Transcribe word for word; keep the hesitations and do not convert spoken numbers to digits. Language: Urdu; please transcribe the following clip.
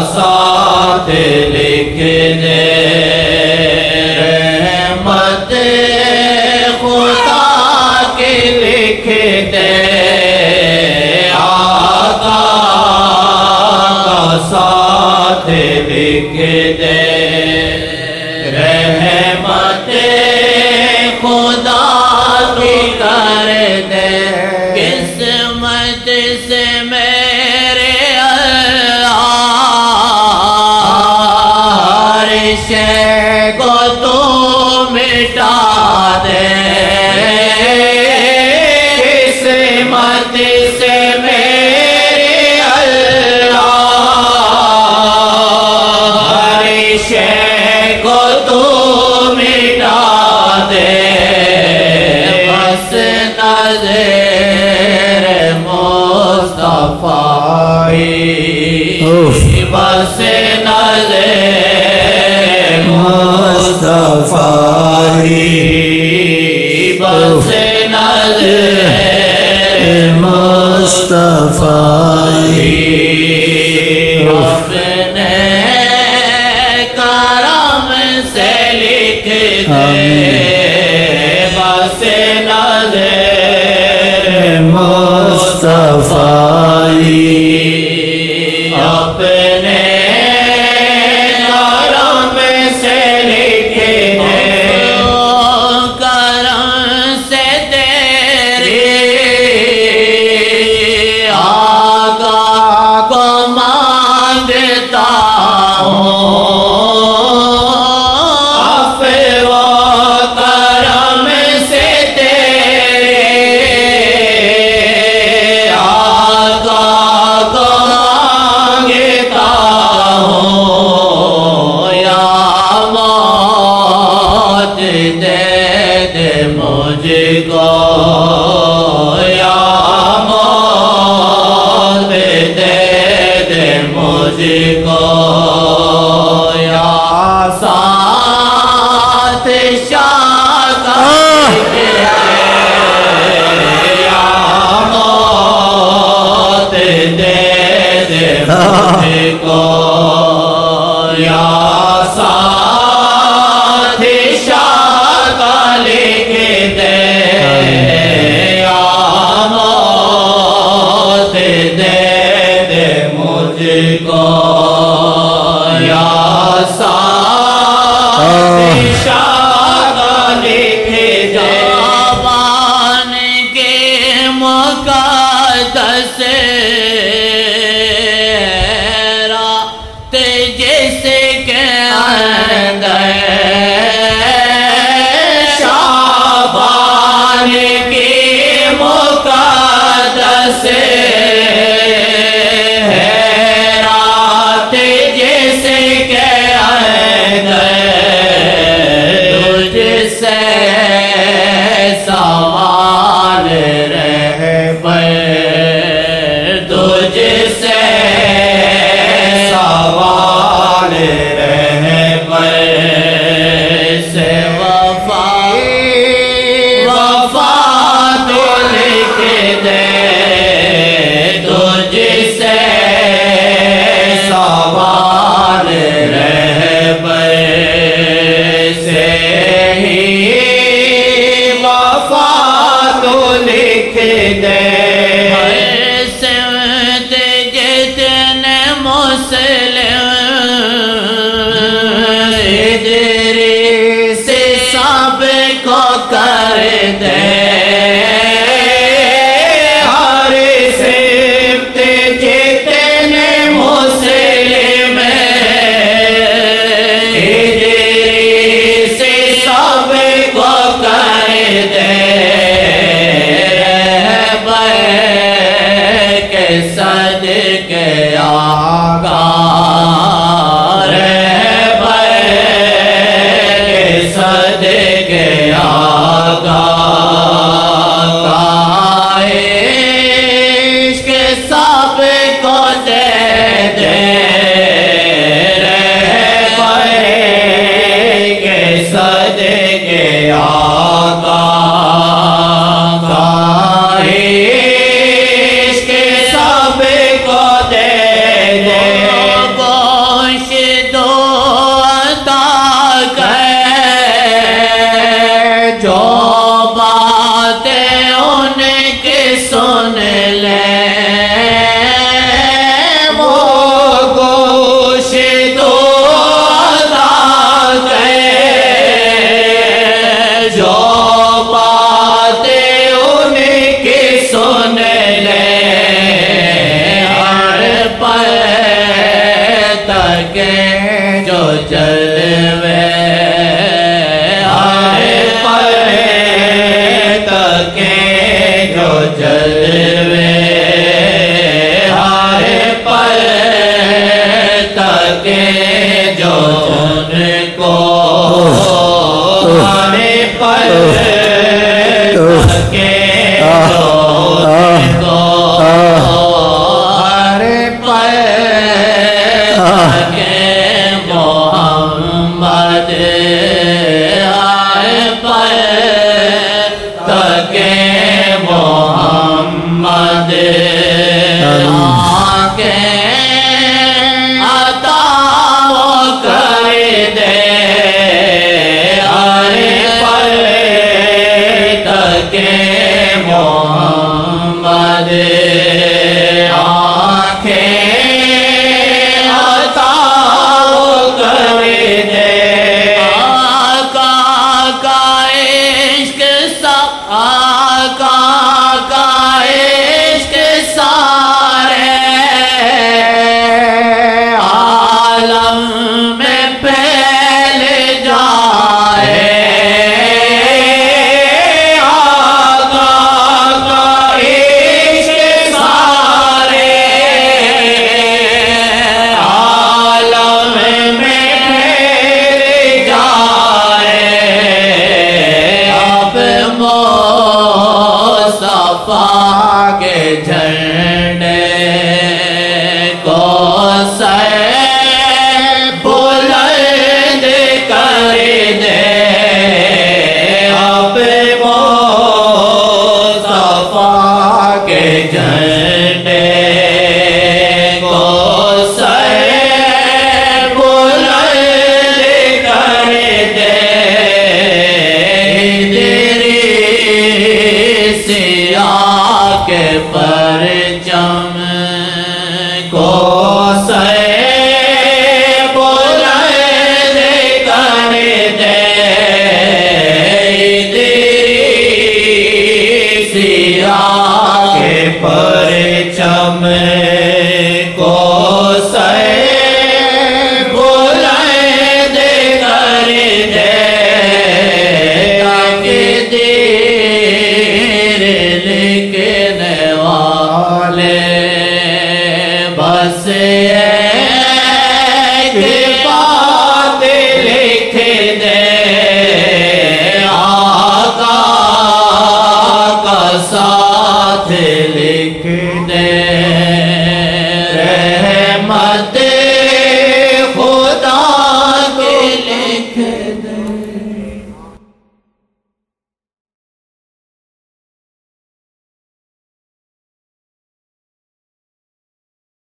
ساتھ لکھ دے رحمت خدا کی لکھ دے آقا کا ساتھ لکھ دے رحمت خدا کی کر دے قسمت سے میرے اللہ ہر شے کو تو مٹا دے قسمت سے میرے اللہ ہر شے کو تو مٹا دے بس نظر بس نظر مصطفیٰ بس نظر مصطفیٰ اپنے کرم سے لکھ دے بس نظر مصطفیٰ اپنے کرم سے لکھ دے کرم سے تیرے آقا کو مانگتا ہوں افو کرم سے تیرے آقا کو مجھ کو یا موت دے دے مجھ کو یا ساتھ شاہ کا یا موت دے دے مجھ کو یا ساتھ شاہ کا لکھ دے یا موت دے دے مجھ کو یا ساتھ شاہ کا لکھ دے زبان کے مقدس رات جس کے اندر شعبان کی مقدس ہے رات جس کے اندر تجھ سے سوال رہبر تجھ سے سوال رہبر سے وفا وفا تو لکھ دے تجھ سے سوال رہبر سے ہی وفا تو لکھ دے سمت جتنے مسلم ادری سے سب کو کر دے ہر سمت جتنے مسلم ادری سے سب کو کر دے رہبر کے صدقے آقا رہبر کے صدقے آقا کے جو جلوے ہر پل کے جو جلوے ہر پل کے جو ان کو ہر پل کے جو ان کو ہر پل کے محمد ہر پل کے محمد آنکھیں عطا وہ کر دے ہر پل کے محمد آنکھیں عطا وہ کر دے آقا کا عشق سا آقا کا عشق سارے عالم میں پھیل جائے آقا کا عشق سارے عالم میں پھیل جائے اب مصطفیٰ کے جھنڈے کو سر بلند کر دے اب مصطفیٰ کے جھنڈے کو سر بلند کر دے سیاہ کے پرچم کو سر بلند کر دے سیاہ کے پرچم کو سر بلند کر دے تقدیر لکھنے والے بس ایک بات لکھ دے آقا کا ساتھ لکھ دے رحمت